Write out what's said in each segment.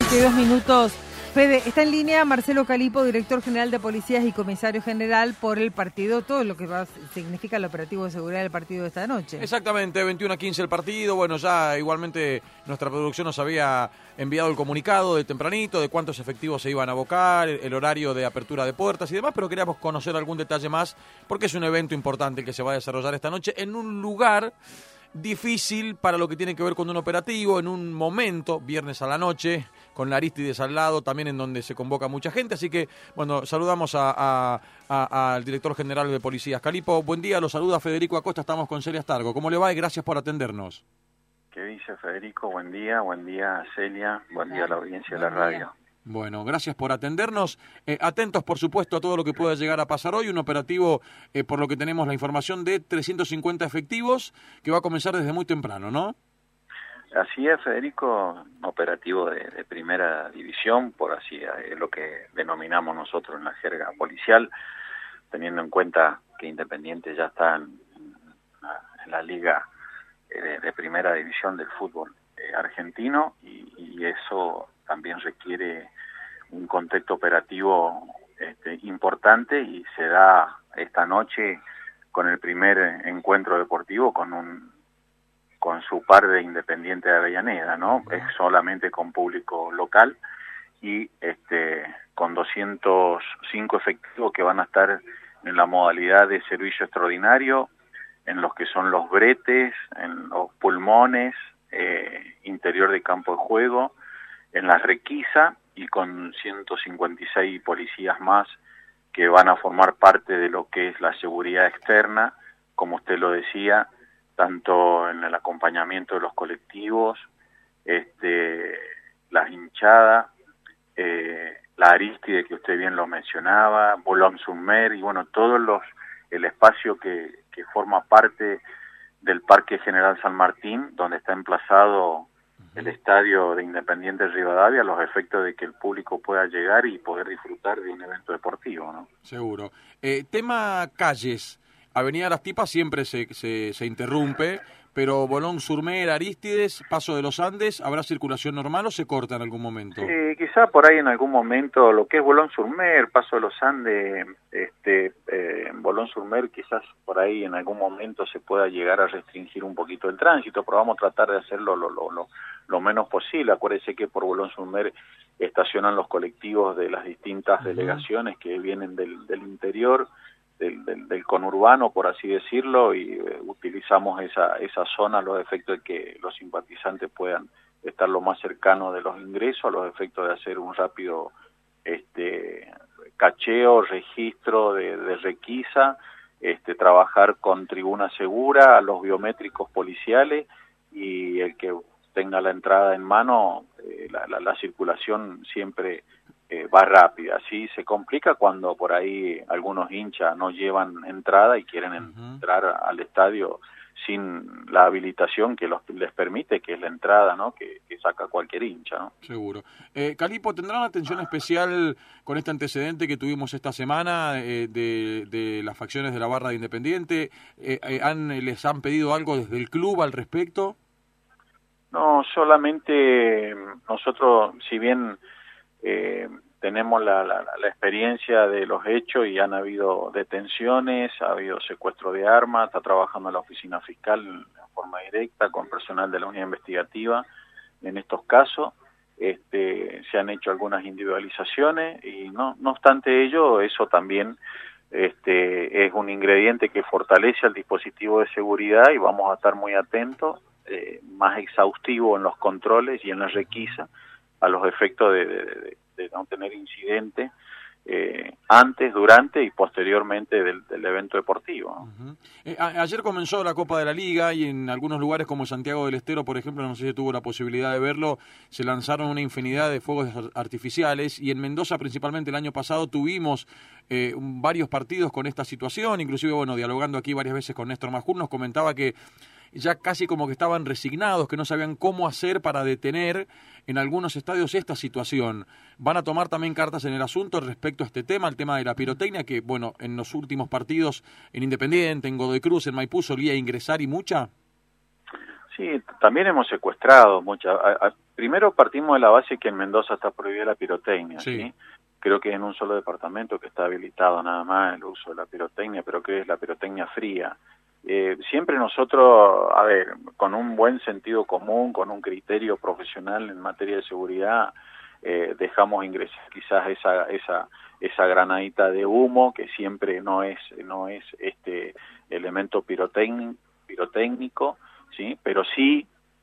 7:32. Fede, está en línea Marcelo Calipo, director general de Policías y comisario general por el partido, todo lo que significa el operativo de seguridad del partido de esta noche. Exactamente, 21-15 el partido. Bueno, ya igualmente nuestra producción nos había enviado el comunicado de tempranito, de cuántos efectivos se iban a abocar, el horario de apertura de puertas y demás, pero queríamos conocer algún detalle más, porque es un evento importante que se va a desarrollar esta noche en un lugar difícil para lo que tiene que ver con un operativo, en un momento, viernes a la noche, con la Arístides al lado, también en donde se convoca mucha gente. Así que, bueno, saludamos al director general de Policías. Calipo, buen día, lo saluda Federico Acosta, estamos con Celia Astargo. ¿Cómo le va? Y gracias por atendernos. ¿Qué dice Federico? Buen día Celia, buen día a la audiencia de la radio. Bueno, gracias por atendernos. Atentos, por supuesto, a todo lo que pueda llegar a pasar hoy. Un operativo, por lo que tenemos la información, de 350 efectivos que va a comenzar desde muy temprano, ¿no? Así es, Federico, operativo de primera división, por así es lo que denominamos nosotros en la jerga policial, teniendo en cuenta que Independiente ya está en la liga de primera división del fútbol argentino y eso también requiere un contexto operativo importante y se da esta noche con el primer encuentro deportivo con su par de Independiente de Avellaneda, ¿no? Es solamente con público local y con 205 efectivos que van a estar en la modalidad de servicio extraordinario, en los que son los bretes, en los pulmones, interior de campo de juego, en la requisa y con 156 policías más que van a formar parte de lo que es la seguridad externa, como usted lo decía, tanto en el acompañamiento de los colectivos, las hinchadas, la Arístide que usted bien lo mencionaba, Boulogne-sur-Mer y bueno, el espacio que forma parte del Parque General San Martín, donde está emplazado el estadio de Independiente Rivadavia, a los efectos de que el público pueda llegar y poder disfrutar de un evento deportivo, ¿no? Seguro. Tema calles. Avenida Las Tipas siempre se interrumpe, pero Boulogne-sur-Mer, Arístides, Paso de los Andes, ¿habrá circulación normal o se corta en algún momento? Sí, quizá por ahí en algún momento, lo que es Boulogne-sur-Mer, Paso de los Andes, Boulogne-sur-Mer, quizás por ahí en algún momento se pueda llegar a restringir un poquito el tránsito, pero vamos a tratar de hacerlo lo menos posible. Acuérdese que por Boulogne-sur-Mer estacionan los colectivos de las distintas delegaciones que vienen del interior, del conurbano, por así decirlo, y utilizamos esa zona a los efectos de que los simpatizantes puedan estar lo más cercano de los ingresos, a los efectos de hacer un rápido cacheo, registro de requisa, trabajar con tribuna segura, a los biométricos policiales, y el que tenga la entrada en mano, la circulación siempre va rápida. Así se complica cuando por ahí algunos hinchas no llevan entrada y quieren entrar al estadio sin la habilitación que les permite, que es la entrada, ¿no? Que saca cualquier hincha, ¿no? Seguro. Calipo, ¿tendrán atención especial con este antecedente que tuvimos esta semana de las facciones de la barra de Independiente? ¿Les han pedido algo desde el club al respecto? No, solamente nosotros, si bien tenemos la experiencia de los hechos y han habido detenciones, ha habido secuestro de armas, está trabajando la oficina fiscal en forma directa con personal de la unidad investigativa en estos casos. Se han hecho algunas individualizaciones y no obstante ello, eso también es un ingrediente que fortalece al dispositivo de seguridad y vamos a estar muy atentos, más exhaustivo en los controles y en la requisa, a los efectos de no tener incidentes antes, durante y posteriormente del evento deportivo, ¿no? Ayer comenzó la Copa de la Liga y en algunos lugares como Santiago del Estero, por ejemplo, no sé si tuvo la posibilidad de verlo, se lanzaron una infinidad de fuegos artificiales y en Mendoza principalmente el año pasado tuvimos varios partidos con esta situación, inclusive, bueno, dialogando aquí varias veces con Néstor Majur, nos comentaba que ya casi como que estaban resignados, que no sabían cómo hacer para detener en algunos estadios esta situación. ¿Van a tomar también cartas en el asunto respecto a este tema, el tema de la pirotecnia, que bueno, en los últimos partidos en Independiente, en Godoy Cruz, en Maipú solía ingresar y mucha? Sí, también hemos secuestrado mucha. primero partimos de la base que en Mendoza está prohibida la pirotecnia, Sí. ¿sí? Creo que en un solo departamento que está habilitado nada más el uso de la pirotecnia, pero que es la pirotecnia fría. Siempre nosotros, a ver, con un buen sentido común, con un criterio profesional en materia de seguridad, dejamos ingresar quizás esa granadita de humo que siempre no es este elemento pirotécnico, ¿sí? Pero sí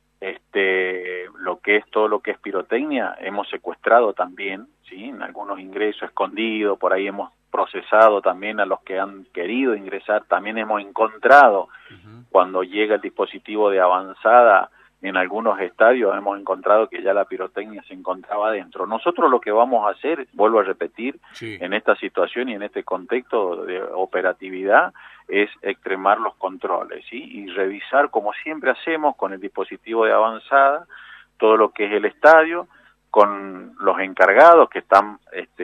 todo lo que es pirotecnia hemos secuestrado también, ¿sí? En algunos ingresos escondidos, por ahí hemos procesado también a los que han querido ingresar, también hemos encontrado cuando llega el dispositivo de avanzada en algunos estadios, hemos encontrado que ya la pirotecnia se encontraba adentro. Nosotros lo que vamos a hacer, vuelvo a repetir, Sí. en esta situación y en este contexto de operatividad, es extremar los controles, ¿sí? Y revisar, como siempre hacemos, con el dispositivo de avanzada, todo lo que es el estadio, con los encargados que están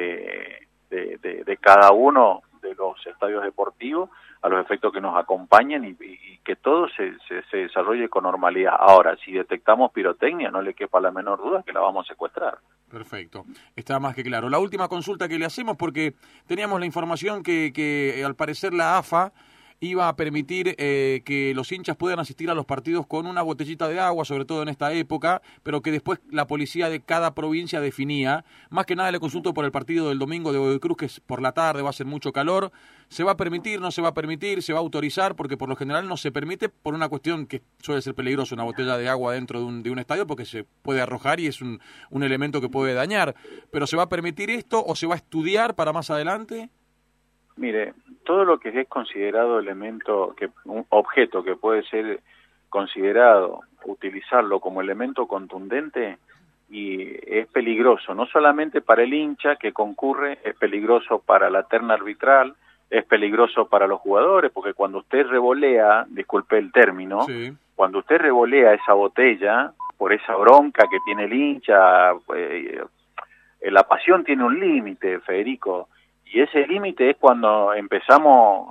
de cada uno de los estadios deportivos, a los efectos que nos acompañen y que todo se desarrolle con normalidad. Ahora, si detectamos pirotecnia, no le quepa la menor duda que la vamos a secuestrar. Perfecto, está más que claro. La última consulta que le hacemos, porque teníamos la información que al parecer la AFA iba a permitir que los hinchas puedan asistir a los partidos con una botellita de agua, sobre todo en esta época, pero que después la policía de cada provincia definía. Más que nada le consulto por el partido del domingo de Godoy Cruz, que es por la tarde, va a ser mucho calor. ¿Se va a permitir, no se va a permitir, se va a autorizar? Porque por lo general no se permite por una cuestión que suele ser peligroso, una botella de agua dentro de un estadio, porque se puede arrojar y es un elemento que puede dañar. ¿Pero se va a permitir esto o se va a estudiar para más adelante? Mire, todo lo que es considerado un objeto que puede ser considerado, utilizarlo como elemento contundente, y es peligroso, no solamente para el hincha que concurre, es peligroso para la terna arbitral, es peligroso para los jugadores, porque cuando usted revolea, disculpe el término, Sí. cuando usted revolea esa botella, por esa bronca que tiene el hincha, la pasión tiene un límite, Federico, y ese límite es cuando empezamos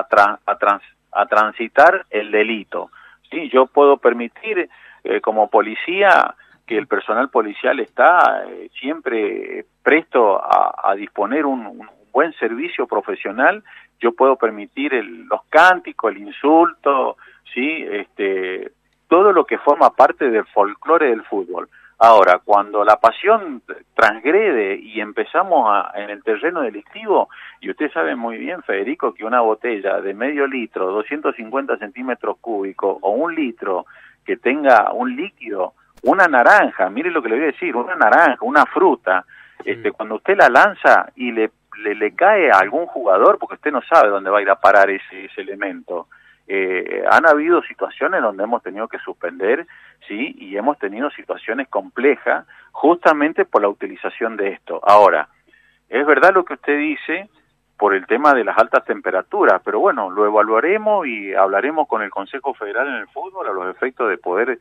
a transitar el delito. ¿Sí? Yo puedo permitir, como policía, que el personal policial está siempre presto a disponer un buen servicio profesional. Yo puedo permitir los cánticos, el insulto, ¿sí? Todo lo que forma parte del folclore del fútbol. Ahora, cuando la pasión transgrede y empezamos en el terreno delictivo, y usted sabe muy bien, Federico, que una botella de medio litro, 250 centímetros cúbicos, o un litro que tenga un líquido, una naranja, mire lo que le voy a decir, una naranja, una fruta, cuando usted la lanza y le cae a algún jugador, porque usted no sabe dónde va a ir a parar ese elemento. Han habido situaciones donde hemos tenido que suspender, sí, y hemos tenido situaciones complejas justamente por la utilización de esto. Ahora, es verdad lo que usted dice por el tema de las altas temperaturas, pero bueno, lo evaluaremos y hablaremos con el Consejo Federal en el fútbol a los efectos de poder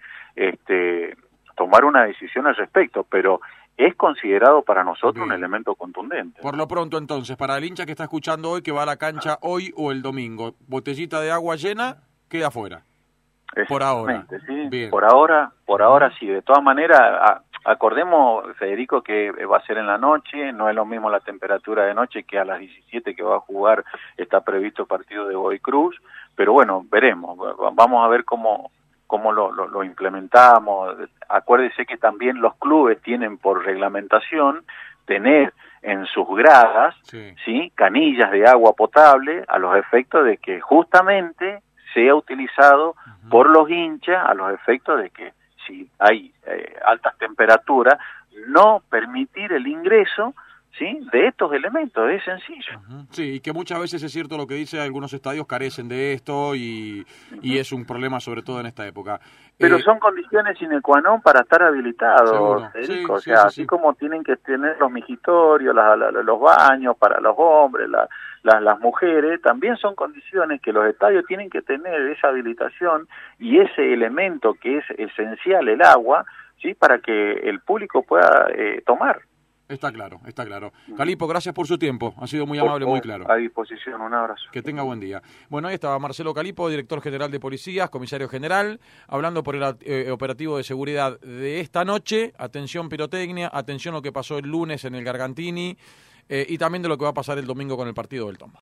tomar una decisión al respecto, pero es considerado para nosotros un elemento contundente. Por lo pronto, entonces, para el hincha que está escuchando hoy, que va a la cancha hoy o el domingo, botellita de agua llena, queda afuera. Por ahora. ¿Sí? Bien. Por ahora sí. De todas maneras, acordemos, Federico, que va a ser en la noche, no es lo mismo la temperatura de noche que a las 17 que va a jugar, está previsto el partido de Godoy Cruz, pero bueno, veremos, vamos a ver cómo lo implementamos. Acuérdese que también los clubes tienen por reglamentación tener en sus gradas, ¿sí? Canillas de agua potable a los efectos de que justamente sea utilizado por los hinchas a los efectos de que si hay altas temperaturas, no permitir el ingreso, ¿sí? De estos elementos, es sencillo. Sí, y que muchas veces es cierto lo que dice, algunos estadios carecen de esto y es un problema sobre todo en esta época. Pero son condiciones sine qua non para estar habilitados, Federico. Sí, así como tienen que tener los mijitorios, los baños para los hombres, las mujeres, también son condiciones que los estadios tienen que tener esa habilitación y ese elemento que es esencial, el agua, ¿sí? Para que el público pueda tomar. Está claro, está claro. Calipo, gracias por su tiempo. Ha sido muy amable, muy claro. A disposición, un abrazo. Que tenga buen día. Bueno, ahí estaba Marcelo Calipo, director general de policías, comisario general, hablando por el operativo de seguridad de esta noche. Atención pirotecnia, atención lo que pasó el lunes en el Gargantini y también de lo que va a pasar el domingo con el partido del Tomba.